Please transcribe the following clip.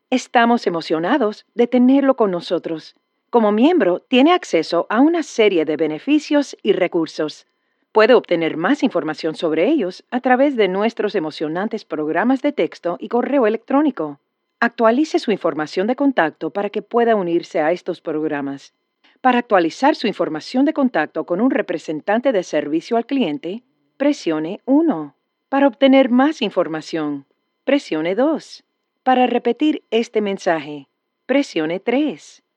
Estamos emocionados de tenerlo con nosotros. Como miembro, tiene acceso a una serie de beneficios y recursos. Puede obtener más información sobre ellos a través de nuestros emocionantes programas de texto y correo electrónico. Actualice su información de contacto para que pueda unirse a estos programas. Para actualizar su información de contacto con un representante de servicio al cliente, presione 1. Para obtener más información, presione 2. Para repetir este mensaje, presione 3.